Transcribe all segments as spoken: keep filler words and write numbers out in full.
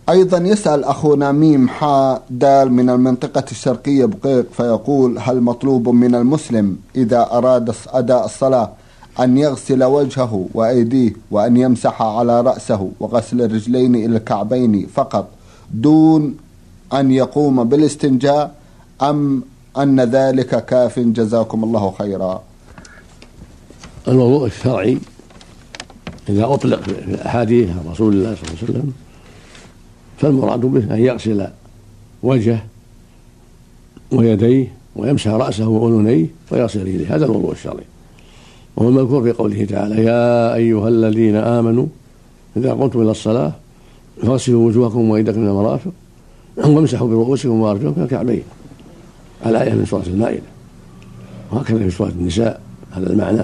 أيضا يسأل أخونا ميم حاء دال من المنطقة الشرقية بقيق، فيقول: هل مطلوب من المسلم إذا أراد أداء الصلاة أن يغسل وجهه وأيديه وأن يمسح على رأسه وغسل الرجلين إلى الكعبين فقط دون أن يقوم بالاستنجاء، أم أن ذلك كاف؟ جزاكم الله خيرا. الوضوء الشرعي إذا أطلق في أحاديث رسول الله صلى الله عليه وسلم فالمراد به أن يغسل وجهه ويديه ويمسح رأسه وأذنيه ويغسل رجليه، هذا الوضوء الشرعي. وهو المذكور في قوله تعالى: يا أيها الذين آمنوا إذا قمتم إلى الصلاة فاغسلوا وجوهكم وأيديكم إلى المرافق وامسحوا برؤوسكم وأرجلكم إلى الكعبين، على آية من سورة المائدة. وهكذا في سورة النساء هذا المعنى.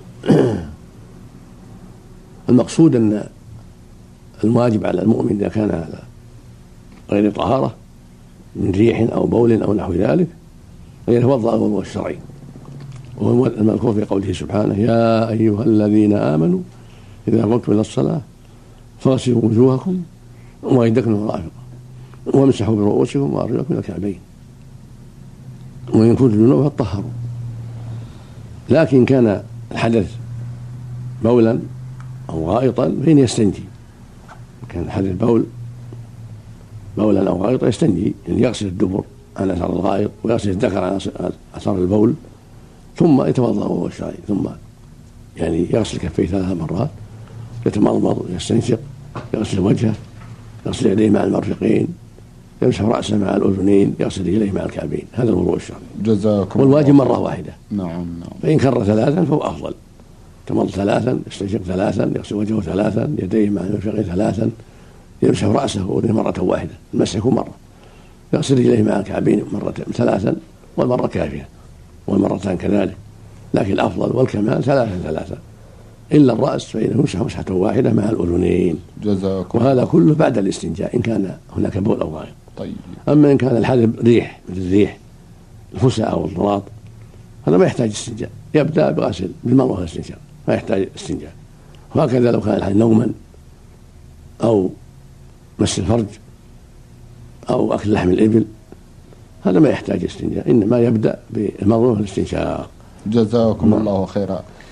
المقصود أن الواجب على المؤمن إذا كان على غير طهارة من ريح أو بول أو نحو ذلك أن يتوضأ الوضوء الشرعي، وهو المذكور في قوله سبحانه: يا أيها الذين آمنوا إذا قمتم إلى الصلاة فاغسلوا وجوهكم وأيديكم إلى المرافق وامسحوا برؤوسكم وأرجلكم إلى الكعبين، وإن كنتم جنوبا فطهروا. لكن كان الحدث بولا أو غائطا فإن يستنجي، كان الحدث بول بولا أو غائطا يستنجي، يعني يغسل الدبر عن أثر الغائط ويغسل الذكر عن أثر البول، ثم يتوضأ وهو الشرعي، ثم يعني يغسل كفيه ثلاث مرات، يتمضمض ويستنشق، يغسل وجهه، يغسل يديه مع المرفقين، يمسح رأسه مع الأذنين، يغسل رجليه مع الكعبين، هذا الوضوء الشرعي. جزاكم. والواجب مرة واحدة. نعم نعم. فإن كرر ثلاثا فهو أفضل، تمض ثلاثا، يستنشق ثلاثا، يغسل وجهه ثلاثا، يديه مع المرفقين ثلاثا، يمسح رأسه وأذنيه مرة واحدة، المسح يكون مرة، يغسل رجليه مع الكعبين مرة ثلاثا، والمرة كافية، والمرتان كذلك، لكن الأفضل والكمال ثلاثا ثلاثا، إلا الرأس فإنه يمسح مسحة واحدة مع الأذنين. جزاكم. وهذا كله بعد الاستنجاء إن كان هناك بول أو غائط. طيب. أما إن كان الحدث ريح مثل الريح الفساء أو الضراط هذا ما يحتاج استنجاء، يبدأ بغسل بالماء والاستنشاق، ما يحتاج استنجاء. وهكذا لو كان الحدث نوما أو مس الفرج أو أكل لحم الإبل هذا ما يحتاج استنجاء، إنما يبدأ بالمضمضة والاستنشاق. جزاكم الله خيرا.